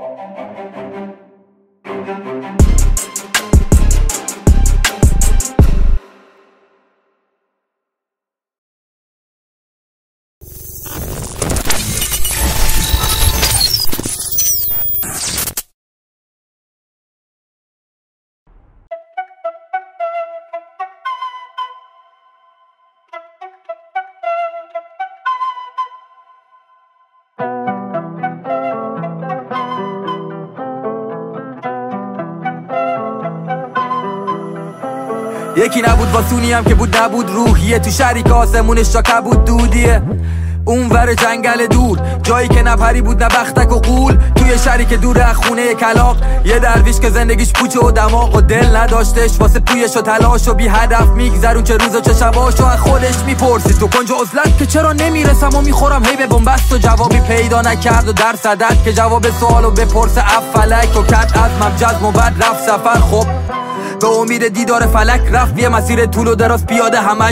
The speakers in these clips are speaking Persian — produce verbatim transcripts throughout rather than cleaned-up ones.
یکی نبود واسونی هم که بود نبود روحیه، تو شریک آسمونش جا بود دودیه، اون ور جنگل دور جایی که نه پری بود نه بختک و قول، توی شریک دور از خونه کلاق یه درویش که زندگیش پوچه و دماغ و دل نداشتش، واسه پویش و تلاش و بی هدف میگذرون چه روز و چه شباش و از خودش میپرسید تو کنج عزلت که چرا نمیرسم و میخورم هی به بنبست و جوابی پیدا نکرد و در صدد که جواب سوالو بپرسه افلک و کت از مبجز مبد رفت سفر. خب به امید دیدار فلک رفت یه مسیر طول و دراز پیاده همش،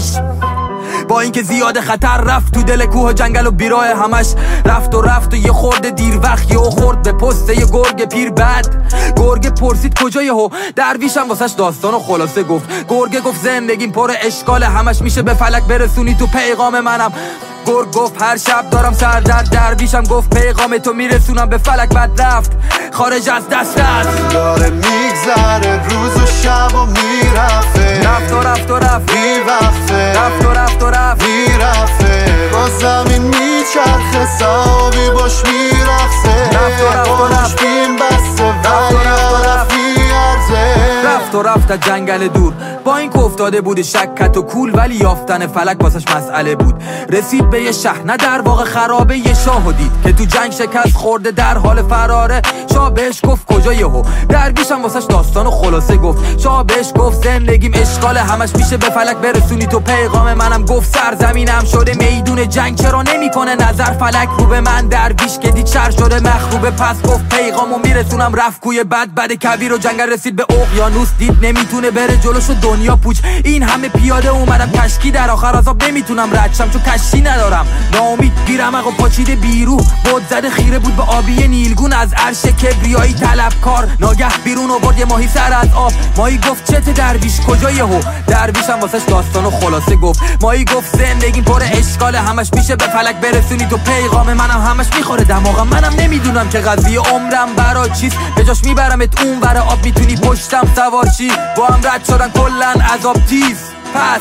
با اینکه زیاد خطر رفت تو دل کوه و جنگل و بیراه همش، رفت و رفت و یه خورده دیر وقت یهو خورد به پست یه گرگ پیر بد. گرگ پرسید کجای هو، درویشم واسش داستان و خلاصه گفت. گرگ گفت زندگیم پر اشکال، همش میشه به فلک برسونی تو پیغام منم. گرگ گفت هر شب دارم سردرد، درویشم گفت پیغام تو میرسونم به فلک. بد رفت خارج از دست است، داره میگذره روز و شب و میرفته، رفت و رفت و رفت میوقفه، رفت و رفت و رفت میرفته، با زمین میچرخه سابی باش میرفته، رفت و رفت و رفت بیم بسته ولی عرف میارزه، رفت و رفت از جنگل دور با این که افتاده بود شکت و کول، ولی یافتن فلک واسش مسئله بود. رسید به یه شهر نه در واقع خرابه، یه شاهو دید که تو جنگ شکست خورده در حال فراره. شاه بهش گفت کجا یهو، درویشم واسش داستان و خلاصه گفت. شاه بهش گفت زندگیم اشکاله، همش میشه به فلک برسونی تو پیغام منم. گفت سرزمینم شده میدون جنگ، چرا نمیکنه نظر فلک رو به من؟ درویش که دید شر شده مخروبه، پس گفت پیغامو میرسونم. رفت کوی بد بد کویر و جنگل رسید به اقیانوس، دید نمیتونه بره جلوشو دنیا پوچ. این همه پیاده اومدم کشکی، در آخر عذاب نمیتونم رد شم چون کشتی ندارم. ناامید بیرمق و پاچیده بیرو بود زده خیره بود به آبی نیلگون، از عرش کبریایی طلبکار ناگه بیرون آورد یه ماهی سر از آب. ماهی گفت چته درویش کجای هو، درویشم واسش داستان و خلاصه گفت. ماهی گفت زندگیم پر اشکاله، همش میشه به فلک برسونی تو پیغام منم. همش میخوره دماغم، منم نمیدونم که قضیه عمرم برا چیست، به جاش میبرمت اون ور آب میتونی پشتم سوار شی. با هم رد شدن کلن عذاب تیز، پس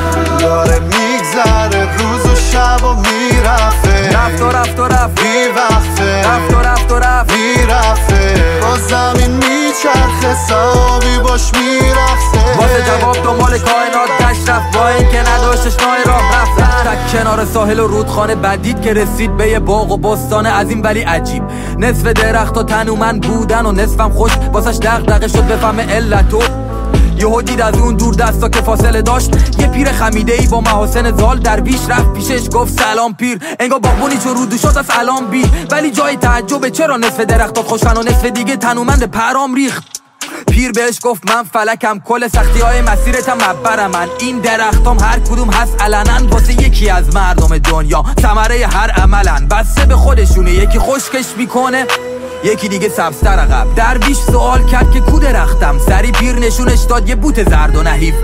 داره میگذره روز و شب و میرفته، رفت و رفت و رفت میوقفه، رفت و رفت و رفت میرفته، با زمین میچرخه سابی باش میرفته، واسه جواب دنبال کائنات گشت رفت، با این که نداشتش نای راه رفت. تک کنار ساحل و رودخانه بدید که رسید به یه باغ و بستان عظیم ولی عجیب. نصف درخت و تنومند بودن و نصفم خوش، واسش دغدغه شد بفهمه علتو. یهو دید از اون دور دستا که فاصله داشت یه پیر خمیده ای با محاسن زال. درویش رفت پیشش گفت سلام پیر، انگار باغبونی چون رودو شد از الان بیر. ولی جای تعجبه چرا نصف درختات خوشن و نصف دیگه تنومند پرام ریخت. پیر بهش گفت من فلکم، کل سختی های مسیرتم مبرم من. این درختام هر کدوم هست علنن واسه یکی از مردم دنیا، ثمره هر عملن بسته به خودشونه. یکی خشکش میکنه یکی دیگه سبزتر عقب. درویش سوال کرد که کو درختم، سری پیر نشونش داد یه بوت زرد و نحیف.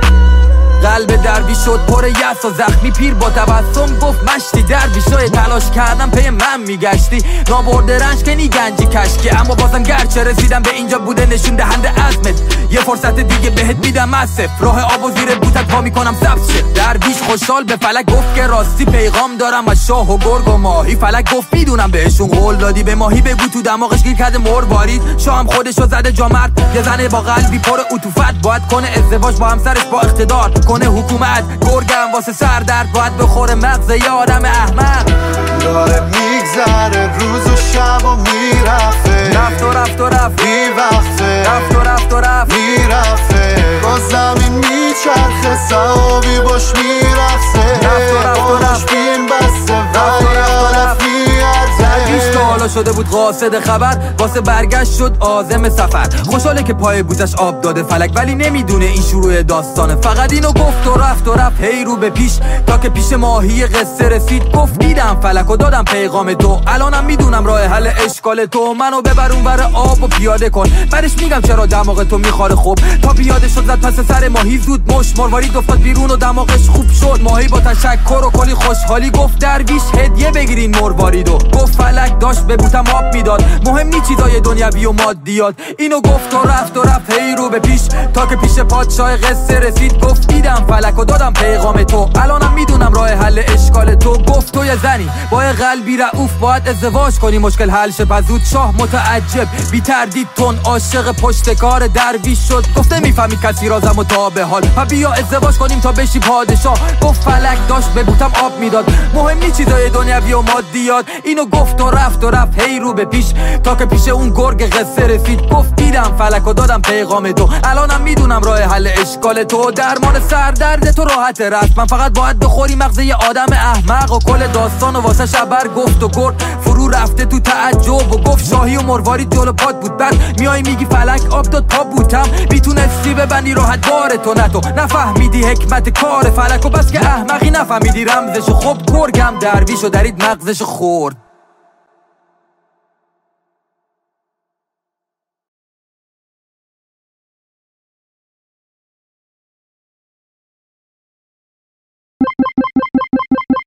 قلب درویش شد پر یأس و زخمی. پیر با تبسم گفت مشتی درویشای تلاش کردم پی من میگشتی، نابرده رنج که نی گنجی کشکی. اما بازم گرچه رسیدم به اینجا بوده نشون دهنده عزمت، یه فرصت دیگه بهت میدم اسف. راه آب و زیر بوتت پا میکنم سبز شه. درویش خوشحال به فلک گفت که راستی پیغام دارم از شاه و گرگ و ماهی. فلک گفت میدونم بهشون قول دادی، به ماهی بگو تو دماغش گیر کرده مر بارید. شاه هم خودشو زده جامرد، یه زنه با قلبی پر عطوفت، باید کنه ازدواج با همسرش با اقتدار کنه حکومت. گرگم واسه سردرد باید بخوره مغز یه آدم احمق. داره میگذره روز و شب و میرفته، رفت و رفت و رفت میوقفه، رفت و رفت و رفت میرفته، با زمین میچرخه سابی باش میرفته، رفت و رفت و رفت بیم بسته ولی عرف میارزه. درویش که حالا شده بود بود قاصد خبر، واسه برگشت شد عازم سفر. خوشحاله که پای بوتش آب داده فلک، ولی نمیدونه این شروع داستانه. فقط اینو گفت و رفت و رفت هی رو به پیش، تا که پیش ماهی قصه رسید. گفت دیدم فلک و دادم پیغام تو، الانم میدونم راه حل اشکال تو. منو ببر اونور آب و پیاده کن، بعدش میگم چرا دماغ تو میخوره. خوب تا پیاده شد زد پس سر ماهی، زود مش مروارید افتاد بیرون و دماغش خوب شد. ماهی با تشکر و کلی خوشحالی گفت درویش هدیه بگیرین مرواریدو. گفت فلک داشت به بوتم آب میداد، مهم نی چیزای دنیوی و مادیات. اینو گفت و رفت و رفت هی رو به پیش، تا که پیش پادشاه قصه رسید. گفت دیدم فلک و دادم پیغام تو، الانم میدونم راه حل اشکال تو. گفت تو یه زنی با یه قلبی رعوف، باید ازدواج کنی مشکل حل شه. پس زود شاه متعجب بی تردید تون عاشق پشتکار درویش شد. گفته میفهمی کسی رازم و تا به حال، و بیا ازدواج کنیم تا بشی پادشاه. گفت فلک داشت به بوتم آب میداد، مهم نی چیزای دنیوی و مادیات. اینو گفت و رفت و رفت هی رو به پیش، تا که پیش اون گرگ قصه رسید. گفت دیدم فلک و دادم پیغام تو، الانم میدونم راه حل اشکال تو. درمان سردرد تو راحت رست، من فقط باید بخوری مغزه یه آدم احمق. و کل داستان و واسه شبر گفت و گرد فرو رفته تو تعجب، و گفت شاهی و مروارید جلو پات بود. بعد میای میگی فلک آب داد پا بوتم، میتونستی ببندی راحت بار تو. نه تو نفهمیدی حکمت کار فلک، و بس که احمقی نفهمیدی رمزشو. خب گرگم درویشو درید مغزشو خورد.